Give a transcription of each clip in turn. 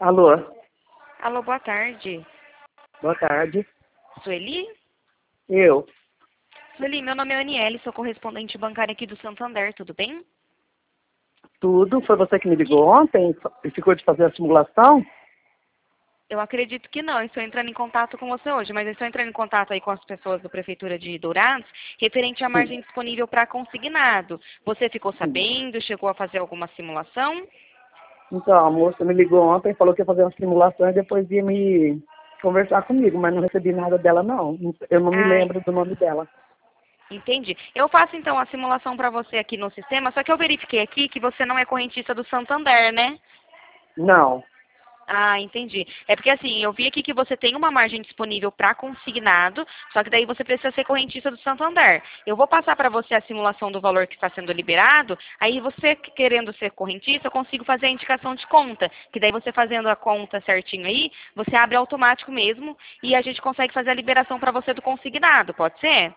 Alô, Alô, boa tarde. boa tarde. Sueli? Eu. Sueli, meu nome é Aniele, sou correspondente bancária aqui do Santander, tudo bem? Tudo? Foi você que me ligou ontem e ficou de fazer a simulação? Eu acredito que não, estou entrando em contato com você hoje, mas eu estou entrando em contato aí com as pessoas da Prefeitura de Dourados, referente à Sim, margem disponível para consignado. Você ficou sim. sabendo, chegou a fazer alguma simulação? Então, a moça me ligou ontem e falou que ia fazer uma simulação e depois ia me conversar comigo, mas não recebi nada dela, não. Eu não me Ai, lembro do nome dela. entendi. Eu faço então a simulação para você aqui no sistema, só que eu verifiquei aqui que você não é correntista do Santander, né? Não. Ah, entendi. É porque assim, eu vi aqui que você tem uma margem disponível para consignado, só que daí você precisa ser correntista do Santander. Eu vou passar para você a simulação do valor que está sendo liberado, aí você querendo ser correntista, eu consigo fazer a indicação de conta, que daí você fazendo a conta certinho aí, você abre automático mesmo e a gente consegue fazer a liberação para você do consignado, pode ser?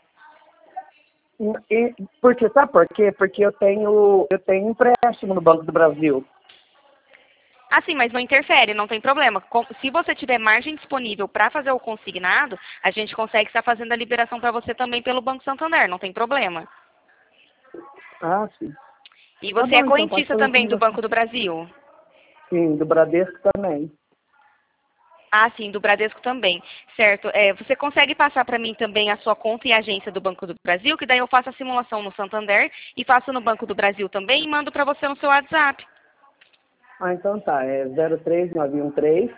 Porque, sabe por quê? Porque eu tenho empréstimo no Banco do Brasil. Ah, sim, mas não interfere, não tem problema. Se você tiver margem disponível para fazer o consignado, a gente consegue estar fazendo a liberação para você também pelo Banco Santander, não tem problema. Ah, sim. E Tá você é bom, então pode correntista fazer a também do simulação. Banco do Brasil? Sim, do Bradesco também. Ah, sim, do Bradesco também. Certo. Você consegue passar para mim também a sua conta e agência do Banco do Brasil, que daí eu faço a simulação no Santander e faço no Banco do Brasil também e mando para você no seu WhatsApp. Ah, então tá. É 03913.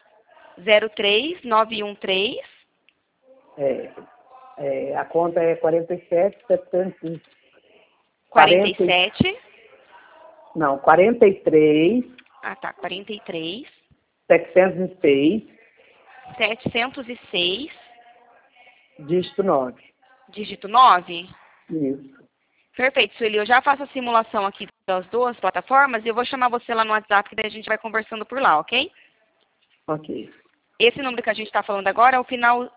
03913 É, a conta é 47,740. 47. Não, 43, Ah, tá. 43 706, 706 dígito 9. dígito 9. Isso. Perfeito, Sueli. Eu já faço a simulação aqui das duas plataformas e eu vou chamar você lá no WhatsApp, que daí a gente vai conversando por lá, ok? Ok. Esse número que a gente está falando agora é o final